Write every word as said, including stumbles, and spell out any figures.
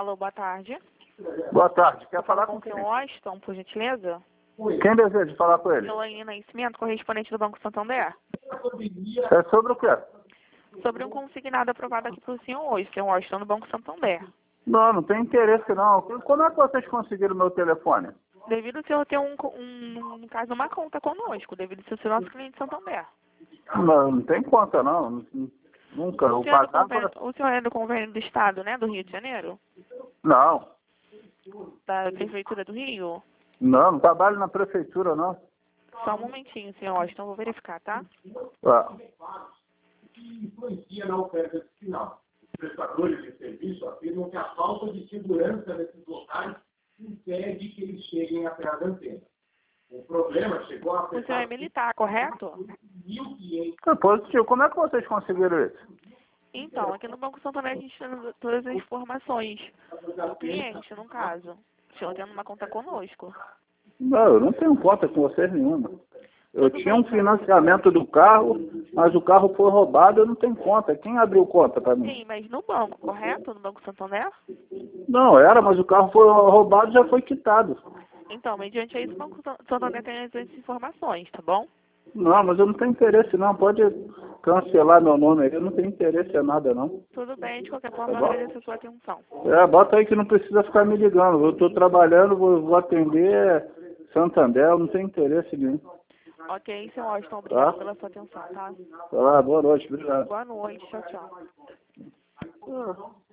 Alô, boa tarde. Boa tarde. Quer falar Com com o quem? senhor Washington, por gentileza? Quem deseja falar com ele? Elaine Nascimento, correspondente do Banco Santander. É sobre o quê? Sobre um consignado aprovado aqui para o senhor hoje, senhor Washington, do Banco Santander. Não, não tem interesse não. Como é que vocês conseguiram meu telefone? Devido ao senhor ter, um, um, no caso, uma conta conosco, devido ao senhor ser nosso cliente Santander. Não, não tem conta não. Nunca. O Eu senhor, é do pagava... convênio, o senhor é do convênio do Estado, né, do Rio de Janeiro? Não. Da Prefeitura do Rio? Não, não trabalho na prefeitura não. Só um momentinho, senhor Washington, vou verificar, tá? Ah. Que influencia na oferta final. Os prestadores de serviço afirmam que a falta de segurança desses locais impede que eles cheguem até as antenas. O problema chegou a O senhor é afetar militar, correto? mil clientes. É positivo. Como é que vocês conseguiram isso? Então, aqui no Banco Santander a gente tem todas as informações do cliente, no caso. O senhor tendo uma conta conosco. Não, eu não tenho conta com vocês nenhuma. Eu Tudo tinha bem, um financiamento do carro, mas o carro foi roubado, eu não tenho conta. Quem abriu conta para mim? Sim, mas no banco, correto? No Banco Santander? Não, era, mas o carro foi roubado e já foi quitado. Então, mediante isso, o Banco Santander tem as informações, tá bom? Não, mas eu não tenho interesse não. Pode cancelar meu nome aí, eu não tenho interesse em nada não. Tudo bem, de qualquer Tá forma, eu bom? agradeço a sua atenção. É, bota aí que não precisa ficar me ligando. Eu estou trabalhando, vou, vou atender Santander, eu não tenho interesse nenhum. Ok, senhor Washington, obrigado Tá? pela sua atenção, tá? Tá, boa noite, obrigado. Boa noite, tchau, tchau.